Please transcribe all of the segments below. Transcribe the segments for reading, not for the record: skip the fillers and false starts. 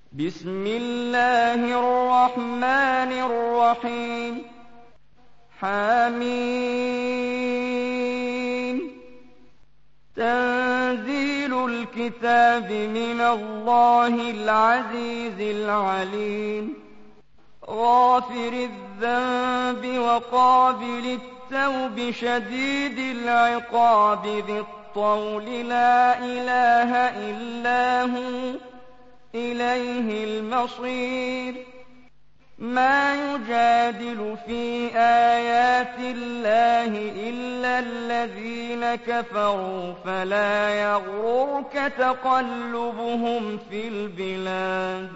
بسم الله الرحمن الرحيم حميم تنزيل الكتاب من الله العزيز العليم غافر الذنب وقابل التوب شديد العقاب ذي الطول لا إله إلا هو إليه المصير ما يجادل في آيات الله إلا الذين كفروا فلا يغررك تقلبهم في البلاد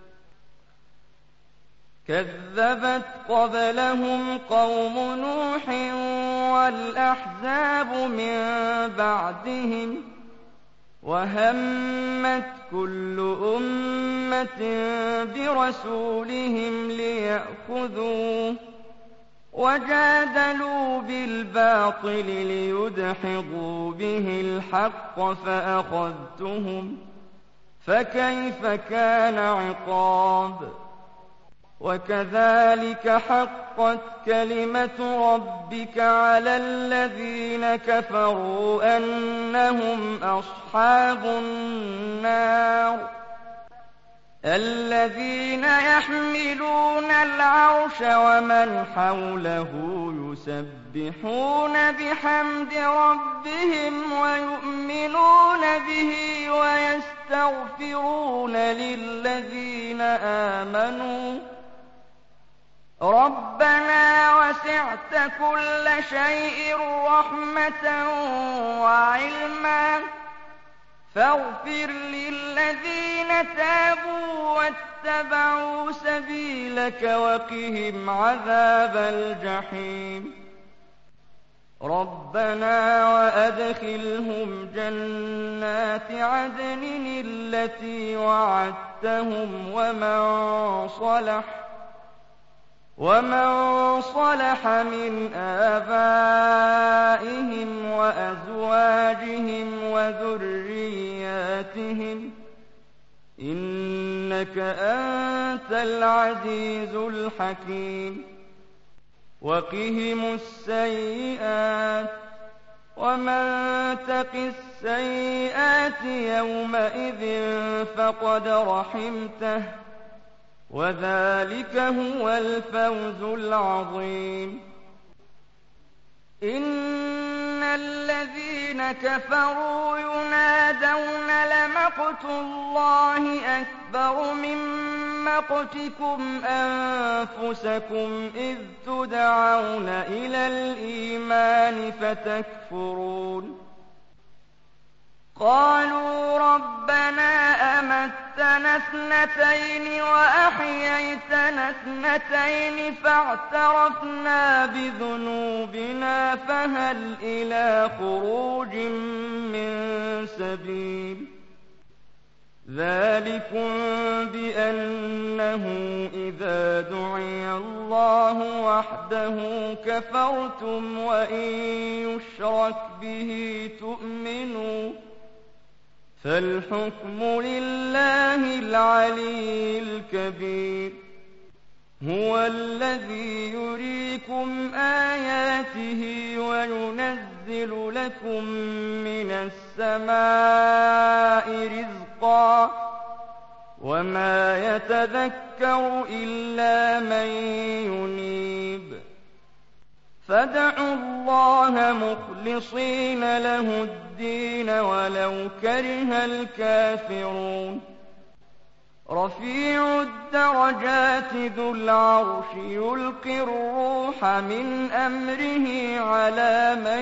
كذبت قبلهم قوم نوح والأحزاب من بعدهم وهمت كل أمة برسولهم ليأخذوه وجادلوا بالباطل ليدحضوا به الحق فأخذتهم فكيف كان عقاب وكذلك حقت كلمة ربك على الذين كفروا أنهم أصحاب النار الذين يحملون العرش ومن حوله يسبحون بحمد ربهم ويؤمنون به ويستغفرون للذين آمنوا ربنا وسعت كل شيء رحمة وعلما فاغفر للذين تابوا واتبعوا سبيلك وقهم عذاب الجحيم ربنا وأدخلهم جنات عدن التي وعدتهم ومن صلح من آبائهم وأزواجهم وذرياتهم إنك أنت العزيز الحكيم وقهم السيئات ومن تق السيئات يومئذ فقد رحمته وذلك هو الفوز العظيم إن الذين كفروا ينادون لمقت الله أكبر من مقتكم أنفسكم إذ تدعون إلى الإيمان فتكفرون قالوا ربنا أمتنا اثنتين وأحييتنا اثنتين فاعترفنا بذنوبنا فهل إلى خروج من سبيل ذلكم بأنه إذا دعي الله وحده كفرتم وإن يشرك به تؤمنوا فالحكم لله العلي الكبير هو الذي يريكم آياته وينزل لكم من السماء رزقا وما يتذكر إلا من ينيب فادعوا الله مخلصين له الدين ولو كره الكافرون رفيع الدرجات ذو العرش يلقي الروح من أمره على من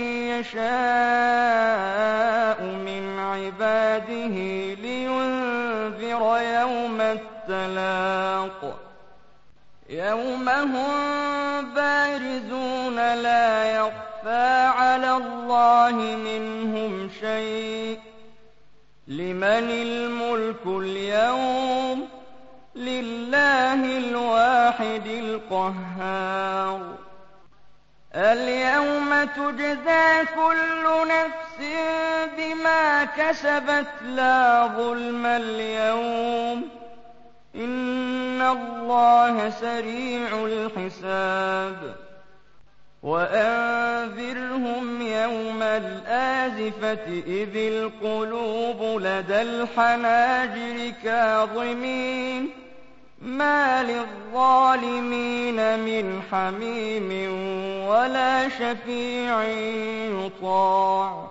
يشاء من عباده لينذر يوم التلاق يوم هم بارزون لا يخفى على الله منهم شيء لمن الملك اليوم لله الواحد القهار اليوم تجزى كل نفس بما كسبت لا ظلم اليوم اللَّهَ سَرِيعُ الْحِسَابِ وَأَنذِرْهُمْ يَوْمَ الْآزِفَةِ إِذِ الْقُلُوبُ لَدَى الْحَنَاجِرِ كَاظِمِينَ مَا لِلظَّالِمِينَ مِنْ حَمِيمٍ وَلَا شَفِيعٍ يُطَاعُ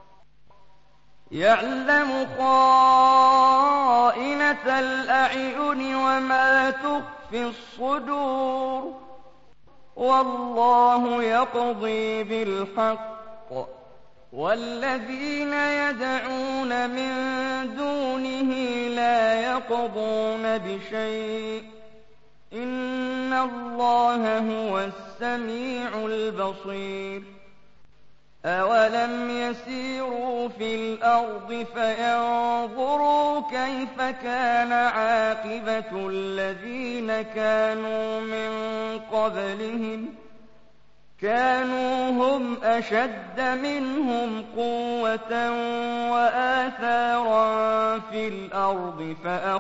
يَعْلَمُ خَائِنَةَ الْأَعْيُنِ وَمَا تُخْفِي الصُّدُورُ وَاللَّهُ يَقْضِي بِالْحَقِّ وَالَّذِينَ يَدْعُونَ مِن دُونِهِ لَا يَقْضُونَ بِشَيْءٍ ۗ إِنَّ اللَّهَ هُوَ السَّمِيعُ الْبَصِيرُ أَوَلَمْ يَسِيرُوا فِي الْأَرْضِ فَيَنظُرُوا كَيْفَ كَانَ عَاقِبَةُ الَّذِينَ كَانُوا مِن قَبْلِهِمْ ۚ كَانُوا هُمْ أَشَدَّ مِنْهُمْ قُوَّةً وَآثَارًا فِي الْأَرْضِ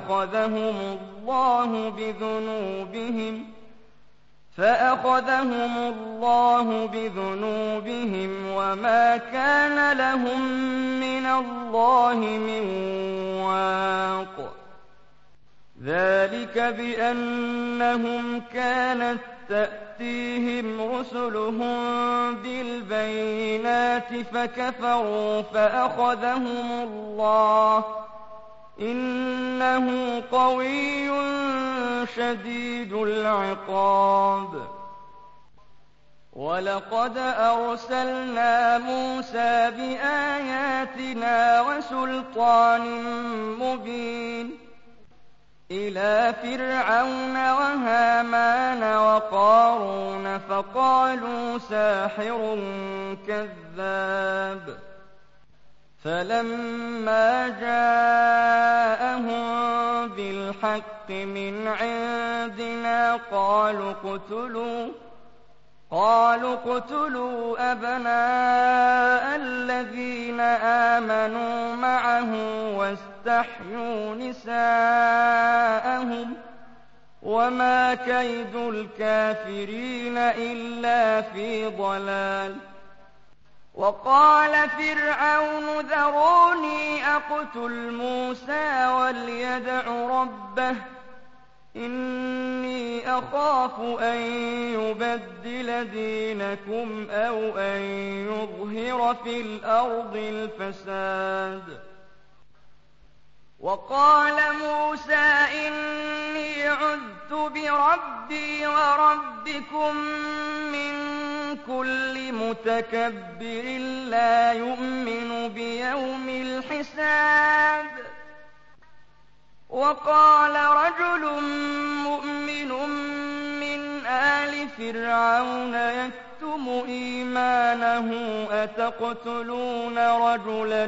فَأَخَذَهُمُ اللَّهُ بِذُنُوبِهِمْ وَمَا كَانَ لَهُم مِّنَ اللَّهِ مِن وَاقٍ ذَٰلِكَ بِأَنَّهُمْ كَانَت تَّأْتِيهِمْ رُسُلُهُم بِالْبَيِّنَاتِ فَكَفَرُوا فَأَخَذَهُمُ اللَّهُ ۚ إِنَّهُ قَوِيٌّ شَدِيدُ الْعِقَابِ وَلَقَدْ أَرْسَلْنَا مُوسَىٰ بِآيَاتِنَا وَسُلْطَانٍ مُّبِينٍ إِلَىٰ فِرْعَوْنَ وَهَامَانَ وَقَارُونَ فَقَالُوا سَاحِرٌ كَذَّابٌ فَلَمَّا جَاءَهُم بِالْحَقِّ مِنْ عِندِنَا قَالُوا اقْتُلُوا أَبْنَاءَ الَّذِينَ آمَنُوا مَعَهُ وَاسْتَحْيُوا نِسَاءَهُمْ ۚ وَمَا كَيْدُ الْكَافِرِينَ إِلَّا فِي ضَلَالٍ وَقَالَ فِرْعَوْنُ ذَرُونِي أَقْتُلْ مُوسَىٰ وَلْيَدْعُ رَبَّهُ إِنِّي أَخَافُ أَن يُبَدِّلَ دِينَكُمْ أَوْ أَن يُظْهِرَ فِي الْأَرْضِ الْفَسَادَ وَقَالَ مُوسَىٰ إِنِّي عُذْتُ بِرَبِّي وَرَبِّكُم مِّن كُلِّ مُتَكَبِّرٍ لَّا يُؤْمِنُ بِيَوْمِ الْحِسَابِ وَقَالَ رَجُلٌ مُّؤْمِنٌ مِّنْ آلِ فِرْعَوْنَ يَكْتُمُ إِيمَانَهُ أَتَقْتُلُونَ رَجُلًا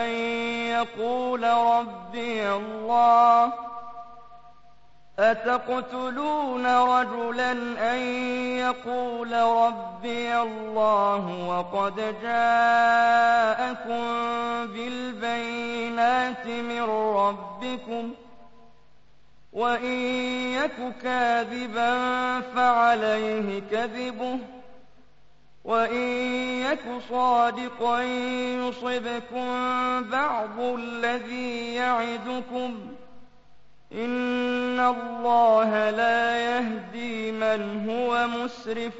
أَن يَقُولَ رَبِّيَ اللَّهُ وَقَدْ جَاءَكُم بِالْبَيِّنَاتِ مِن رَّبِّكُمْ ۖ وَإِن يَكُ كَاذِبًا فَعَلَيْهِ كَذِبُهُ وَإِن يَكُ صَادِقًا يُصِبْكُم بَعْضُ الَّذِي يَعِدُكُمْ ۖ إِنَّ اللَّهَ لَا يَهْدِي مَنْ هُوَ مُسْرِفٌ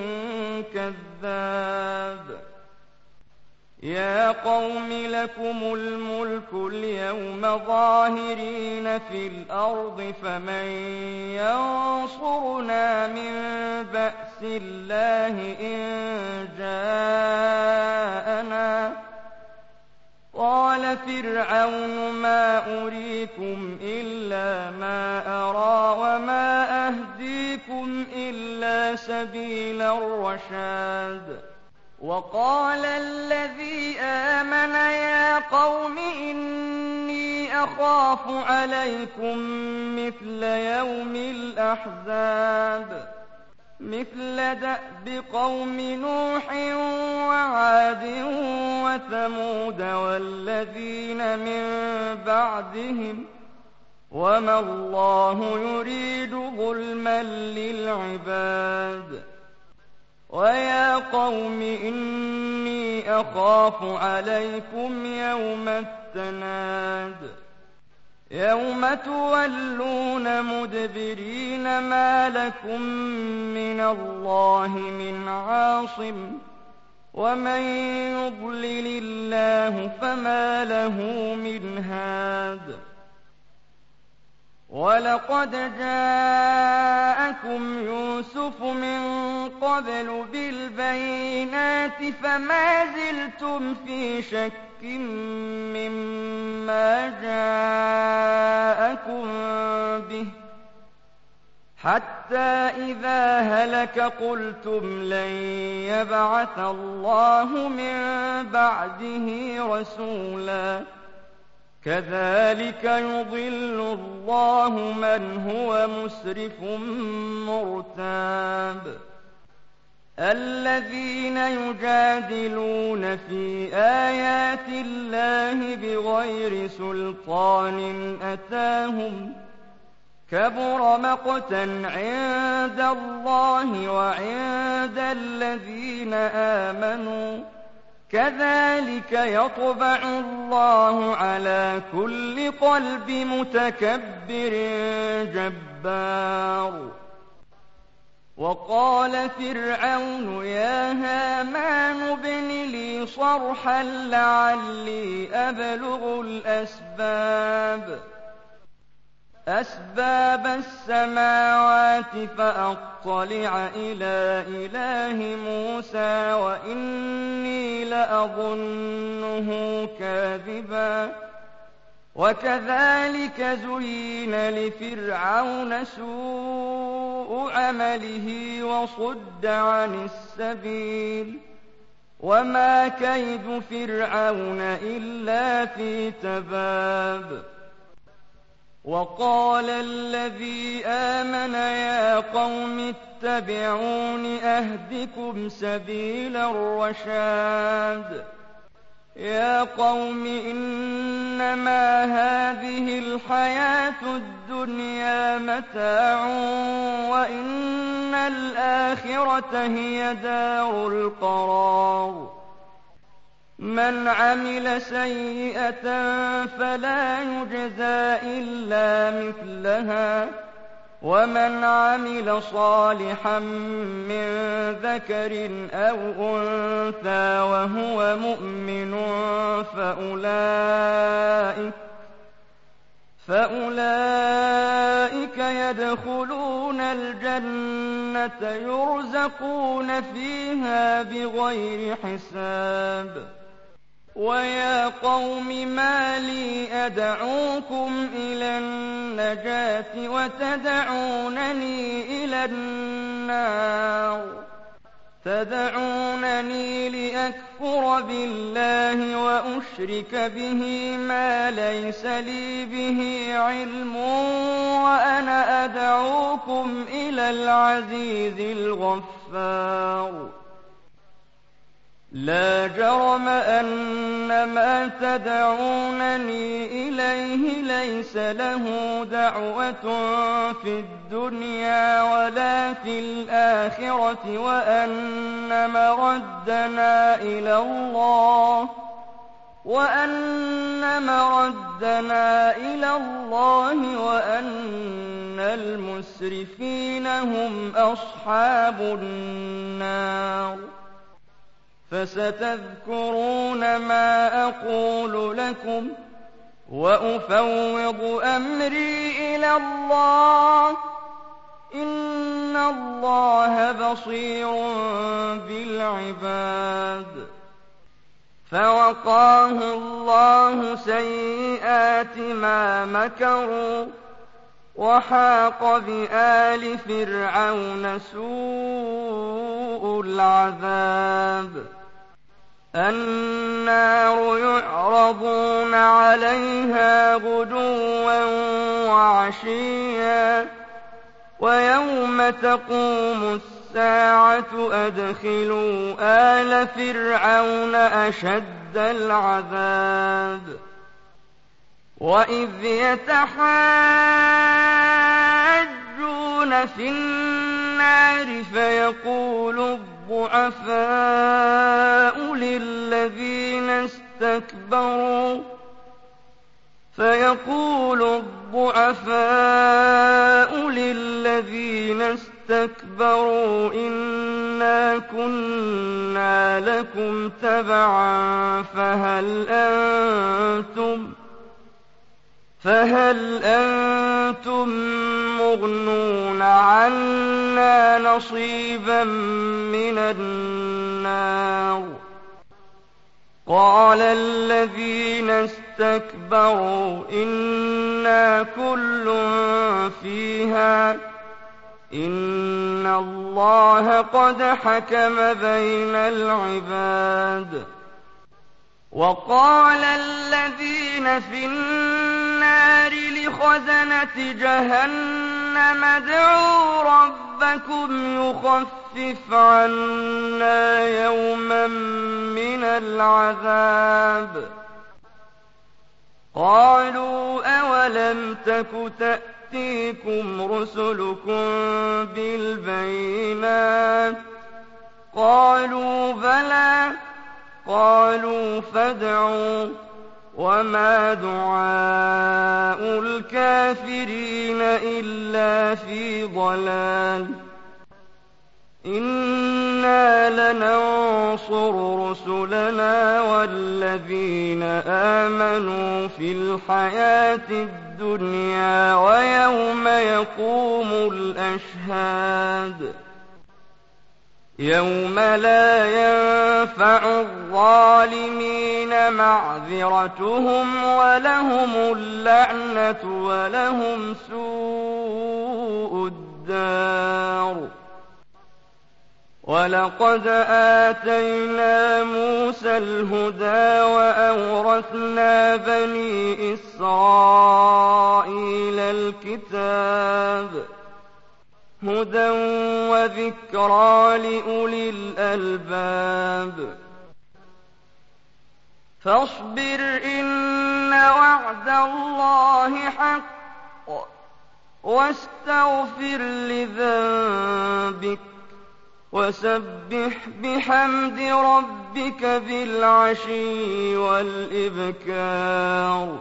كَذَّابٌ يَا قَوْمِ لَكُمُ الْمُلْكُ الْيَوْمَ ظَاهِرِينَ فِي الْأَرْضِ فَمَن يَنصُرُنَا مِن بَأْسِ اللَّهِ إِن جَاءَنَا ۚ قَالَ فِرْعَوْنُ مَا أُرِيكُمْ إِلَّا مَا أَرَىٰ وَمَا أَهْدِيكُمْ إِلَّا سَبِيلَ الرَّشَادِ وَقَالَ الَّذِي آمَنَ يَا قَوْمِ إِنِّي أَخَافُ عَلَيْكُم مِّثْلَ يَوْمِ الْأَحْزَابِ مِثْلَ دَأْبِ قَوْمِ نُوحٍ وَعَادٍ وَثَمُودَ وَالَّذِينَ مِن بَعْدِهِمْ ۚ وما الله يريد ظلما للعباد. ويا قوم إني أخاف عليكم يوم التناد يوم تولون مدبرين ما لكم من الله من عاصم ومن يضلل الله فما له من هاد. ولقد جاءكم يوسف من قبل بالبينات فما زلتم في شك مما جاءكم به حتى إذا هلك قلتم لن يبعث الله من بعده رسولا كذلك يضل الله من هو مسرف مرتاب. الذين يجادلون في آيات الله بغير سلطان أتاهم كبر مقتا عند الله وعند الذين آمنوا كذلك يطبع الله على كل قلب متكبر جبار. وقال فرعون يا هامان ابن لي صرحا لعلي أبلغ أسباب السماوات فأطلع إلى إله موسى وإني لأظنه كاذبا. وكذلك زين لفرعون سوء عمله وصد عن السبيل وما كيد فرعون إلا في تباب. وقال الذي آمن يا قوم اتبعون أهدكم سبيل الرشاد. يا قوم إنما هذه الحياة الدنيا متاع وإن الآخرة هي دار القرار. من عمل سيئة فلا يجزى إلا مثلها ومن عمل صالحا من ذكر أو أنثى وهو مؤمن فأولئك يدخلون الجنة يرزقون فيها بغير حساب. ويا قوم ما لي أدعوكم إلى النجاة وتدعونني إلى النار. تدعونني لأكفر بالله وأشرك به ما ليس لي به علم وأنا أدعوكم إلى العزيز الغفار. لا جرم أن ما تدعونني إليه ليس له دعوة في الدنيا ولا في الآخرة وأن مردنا إلى الله وأن المسرفين هم أصحاب النار. فستذكرون ما أقول لكم وأفوض أمري إلى الله إن الله بصير بالعباد. فوقاه الله سيئات ما مكروا وحاق بآل فرعون سوء العذاب. النار يعرضون عليها غدوا وعشيا ويوم تقوم الساعة أدخلوا آل فرعون أشد العذاب. وإذ يتحاجون في النار فيقول الضعفاء للذين استكبروا إنا كنا لكم تبعا فهل أنتم مغنون عنا نصيبا من النار قال الذين استكبروا إنا كل فيها إن الله قد حكم بين العباد وقال الذين في النار لخزنة جهنم ادعوا ربكم يخفف عنا يوما من العذاب قالوا أولم تك تأتيكم رسلكم بالبينات قالوا بلى قالوا فادعوا وما دعاء الكافرين إلا في ضلال إنا لننصر رسلنا والذين آمنوا في الحياة الدنيا ويوم يقوم الأشهاد يوم لا ينفع الظالمين معذرتهم ولهم اللعنة ولهم سوء الدار ولقد آتينا موسى الهدى وأورثنا بني إسرائيل الكتاب هدى وذكرى لأولي الألباب فاصبر إن وعد الله حق واستغفر لذنبك وسبح بحمد ربك بالعشي والإبكار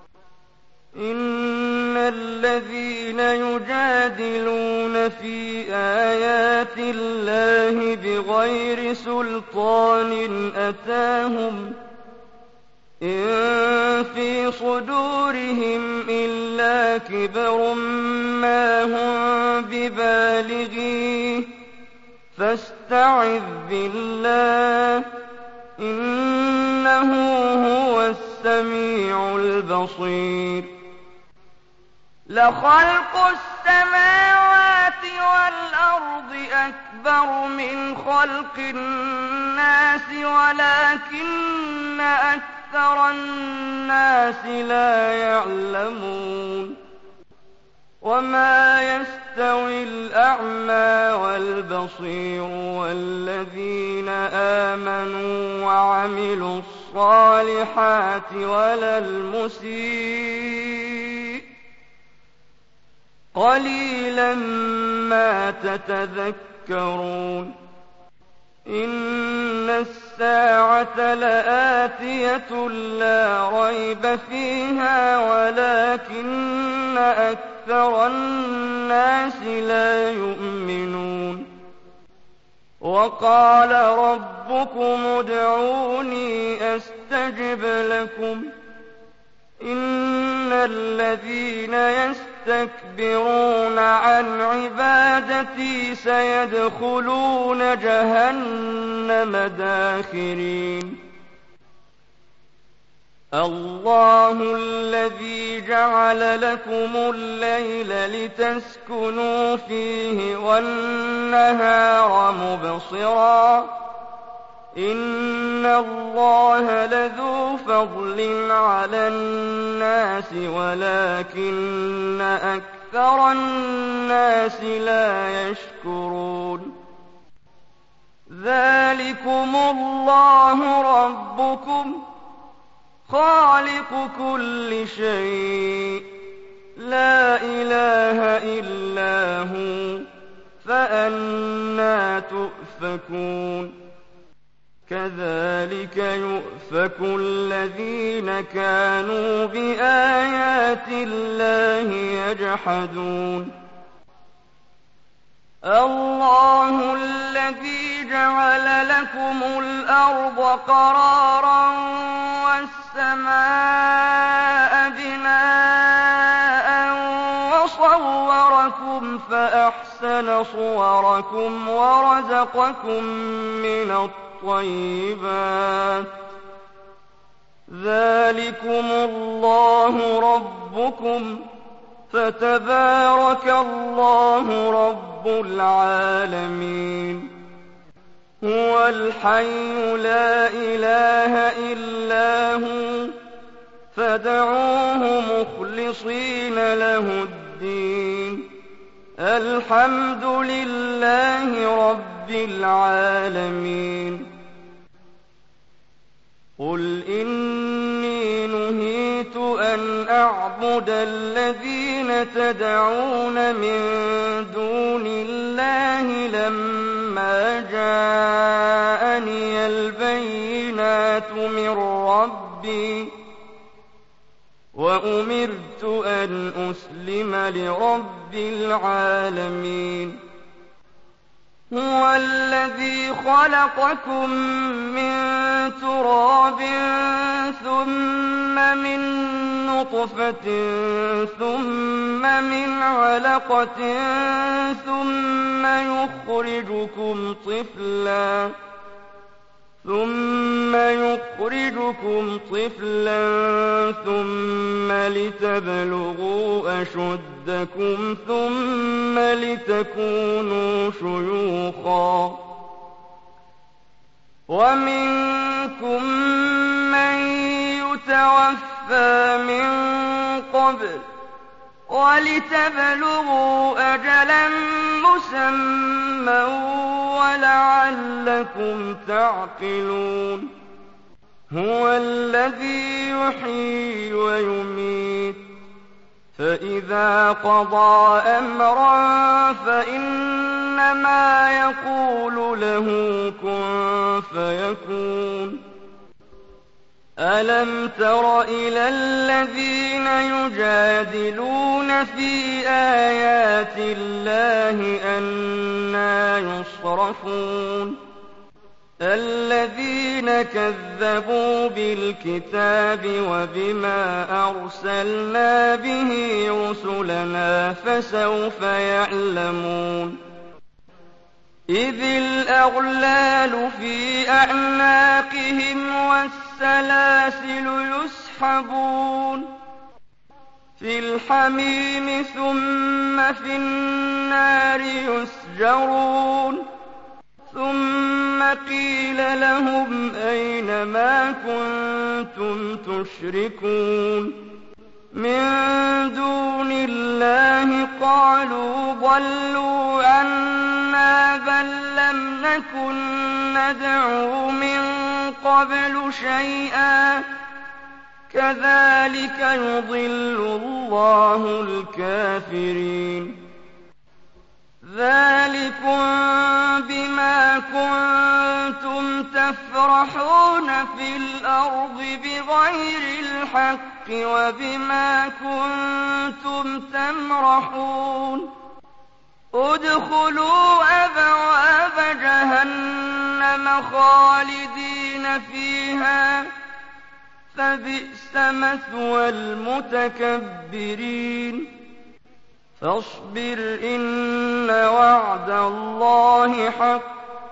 إن الذين يجادلون في آيات الله بغير سلطان أتاهم إن في صدورهم إلا كبر ما هم ببالغيه فاستعذ بالله إنه هو السميع البصير لخلق السماوات والأرض أكبر من خلق الناس ولكن أكثر الناس لا يعلمون وما يستوي الأعمى والبصير والذين آمنوا وعملوا الصالحات ولا المسيء قليلا ما تتذكرون إن الساعة لآتية لا ريب فيها ولكن أكثر الناس لا يؤمنون وقال ربكم ادعوني أستجب لكم إن الذين يستكبرون عن عبادتي سيدخلون جهنم داخرين الله الذي جعل لكم الليل لتسكنوا فيه والنهار مبصرا إن الله لذو فضل على الناس ولكن أكثر الناس لا يشكرون ذلكم الله ربكم خالق كل شيء لا إله إلا هو فأنى تؤفكون كذلك يؤفك الذين كانوا بآيات الله يجحدون الله الذي جعل لكم الأرض قرارا والسماء بناء وصوركم فأحسن صوركم ورزقكم من الطيبات ذلكم الله ربكم فتبارك الله رب العالمين هو الحي لا إله إلا هو فادعوه مخلصين له الدين الحمد لله رب العالمين قل إني نهيت أن أعبد الذين تدعون من دون الله لما جاءني البينات من ربي وأمرت أن أسلم لرب العالمين هو الذي خلقكم من تراب ثم من نطفة ثم من علقة ثم يخرجكم طفلا ثم لتبلغوا أشدكم ثم لتكونوا شيوخا ومنكم من يتوفى من قبل ولتبلغوا أجلا مسمى ولعلكم تعقلون هو الذي يحيي ويميت فإذا قضى أمرا فإنما يقول له كن فيكون ألم تر إلى الذين يجادلون في آيات الله أنى يصرفون الذين كذبوا بالكتاب وبما أرسلنا به رسلنا فسوف يعلمون إذ الأغلال في أعناقهم والسلاسل يسحبون في الحميم ثم في النار يسجرون ثم قيل لهم أين ما كنتم تشركون من دون الله قالوا ضلوا عنا بل لم نكن ندعو من قبل شيئا كذلك يضل الله الكافرين ذلكم بما كنتم تفرحون في الأرض بغير الحق وبما كنتم تمرحون ادخلوا أبواب جهنم خالدين فيها فبئس مثوى المتكبرين فاصبر إن وعد الله حق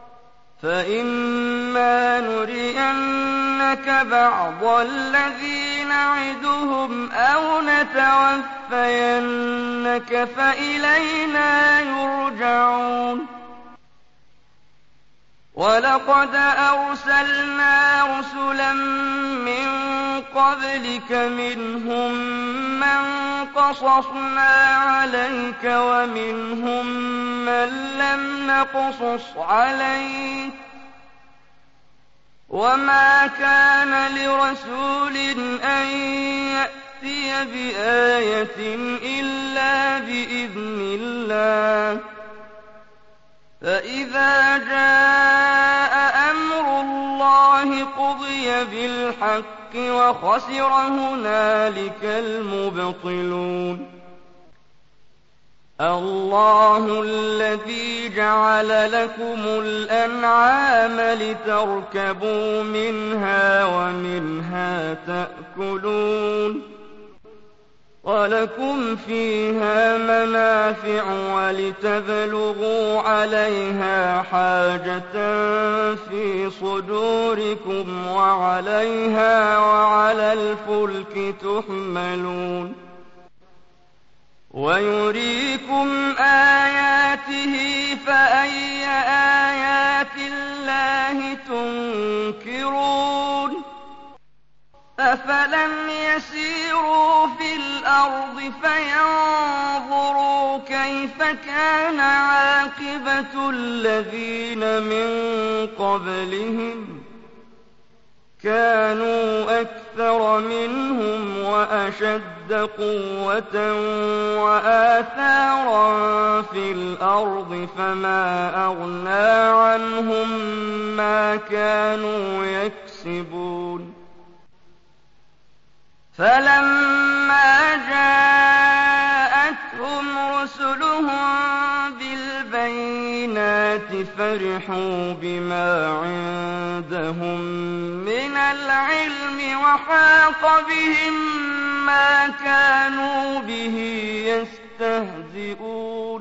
فإما نرينك بعض الذي نعدهم أو نتوفينك فإلينا يرجعون ولقد أرسلنا رسلا من قبلك منهم من قصصنا عليك ومنهم من لم نقصص عليك وما كان لرسول أن يأتي بآية إلا بإذن الله فإذا جاء أمر الله قضي بالحق وخسر هنالك المبطلون الله الذي جعل لكم الأنعام لتركبوا منها ومنها تأكلون ولكم فيها منافع ولتبلغوا عليها حاجة في صدوركم وعليها وعلى الفلك تحملون ويريكم آياته فأي آيات الله تنكرون أفلم يسيروا في الأرض فينظروا كيف كان عاقبة الذين من قبلهم كانوا أكثر منهم وأشد قوة وآثارا في الأرض فما أغنى عنهم ما كانوا يكسبون فلما جاءتهم رسلهم بالبينات فرحوا بما عندهم من العلم وحاق بهم ما كانوا به يستهزئون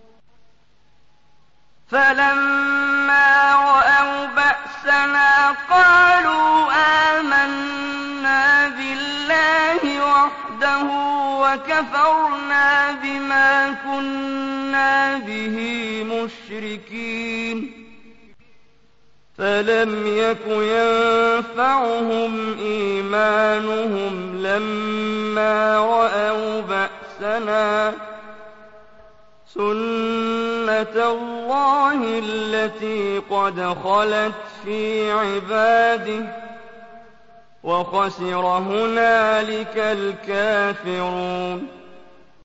فلما رأوا بأسنا قالوا آمنا بالله وحده وكفرنا بما كنا به مشركين فلم يك ينفعهم إيمانهم لما رأوا بأسنا سنة الله التي قد خلت في عباده وخسر هنالك الكافرون